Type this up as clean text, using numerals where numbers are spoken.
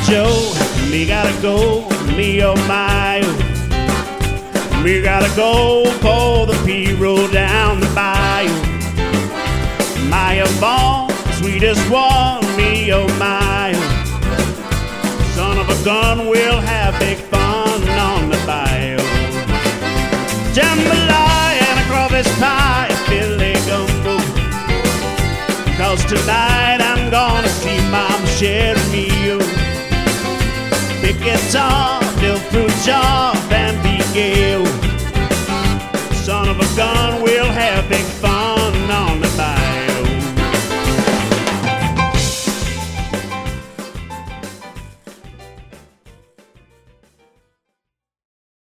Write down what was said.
Joe, me gotta go, me oh my oh. Me gotta go for the P-roll down the bayou. Maya Vaughn, sweetest one, me oh my oh. Son of a gun, we'll have big fun on the bayou. Jambalaya and a crawfish pie, Philly gumbo. 'Cause tonight I'm gonna see Mama share a meal. Big guitar, fill fruit jar, and be gay.